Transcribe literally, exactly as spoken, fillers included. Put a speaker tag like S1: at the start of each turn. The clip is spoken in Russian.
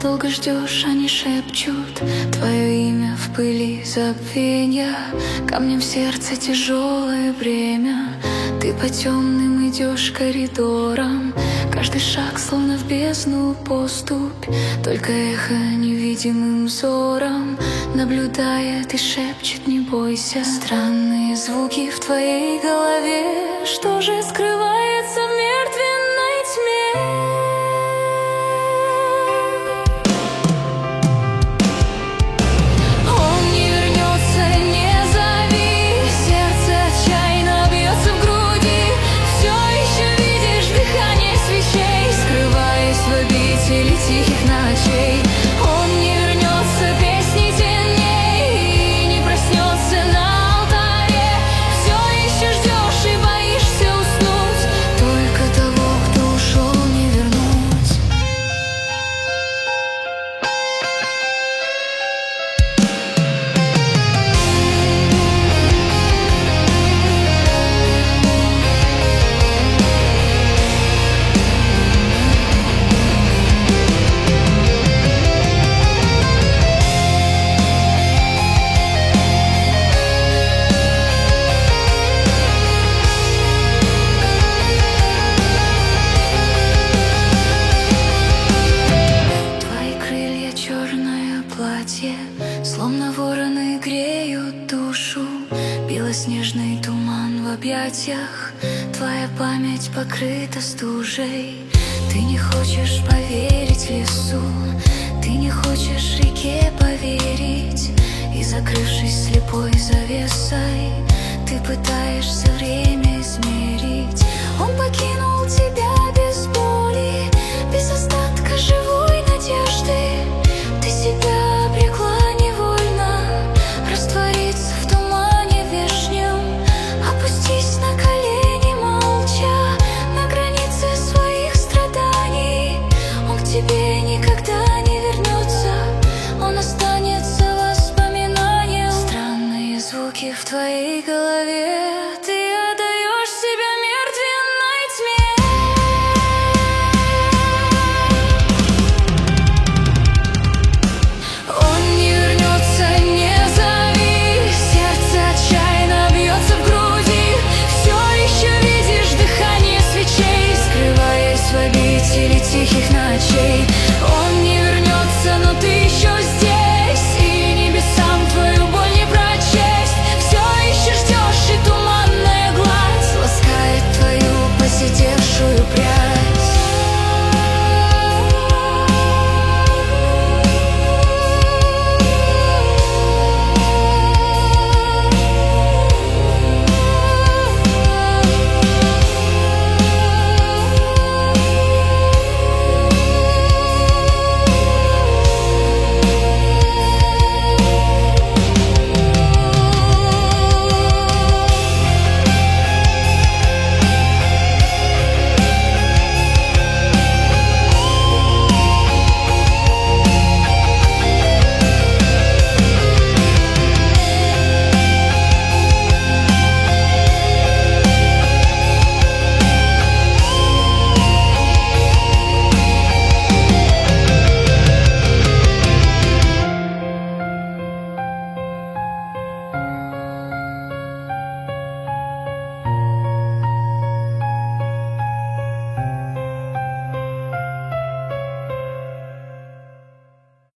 S1: долго ждешь, они шепчут твое имя в пыли забвенья. Камнем в сердце тяжелое бремя. Ты по темным идешь коридорам, каждый шаг словно в бездну поступь. Только эхо невидимым взором наблюдает и шепчет: не бойся. Странные звуки в твоей голове, что же скрывается в мертвенной тьме? Тихих ночей он не вернется, песни теней, и не проснется на алтаре. Все еще ждешь и боишься уснуть, только того, кто ушел, не вернуть. Словно вороны греют душу, белоснежный туман в объятиях. Твоя память покрыта стужей. Ты не хочешь поверить лесу, ты не хочешь реке поверить. И, закрывшись слепой завесой, ты пытаешься время измерить. Он покинул тебя без боли, без остатка живой надежды. Ты себя обрекла невольно раствориться в тумане вешнем. Опустись на колени молча на границе своих страданий. Он к тебе никогда не вернется, он останется воспоминанием. Странные звуки в твоей голове, ты отдаешь себя мертвенной тьме. Тихих ночей